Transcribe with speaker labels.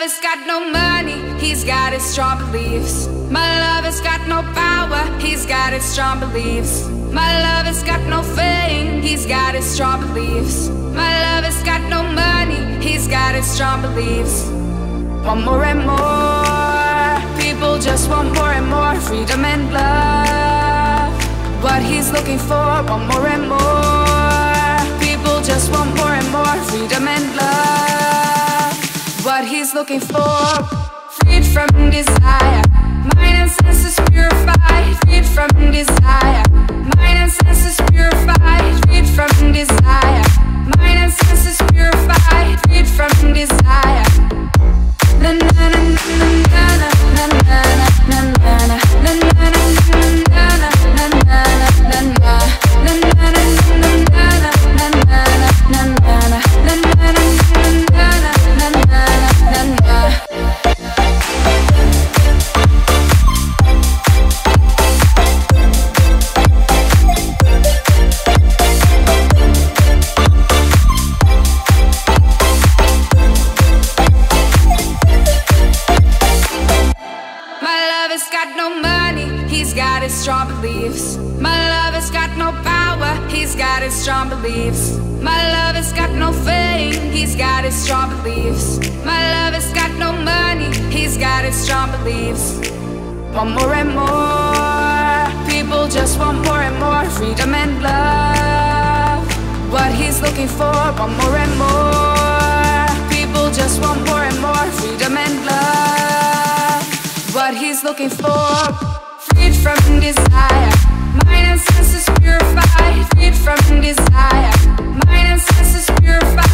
Speaker 1: lover's got no money, he's got his strong beliefs. My lover's got no power, he's got his strong beliefs. My lover's got no fame, he's got his strong beliefs. My lover's got no money, he's got his strong beliefs. Want more and more, people just want more and more freedom and love. What he's looking for, want more and more, people just want more and more freedom and love. What he's looking for, freed from desire, mind and senses purified, freed from desire, mind and senses purified, freed from desire, mind and senses purified, freed from desire. Na na na na na na na na na na na na strong beliefs. My lover's got no power, he's got his strong beliefs. My lover's got no fame, he's got his strong beliefs. My lover's got no money, he's got his strong beliefs. Want more and more, people just want more and more freedom and love. What he's looking for, want more and more, people just want more and more freedom and love. What he's looking for, freed from desire, mind and senses purified, freed from desire, mind and senses purified.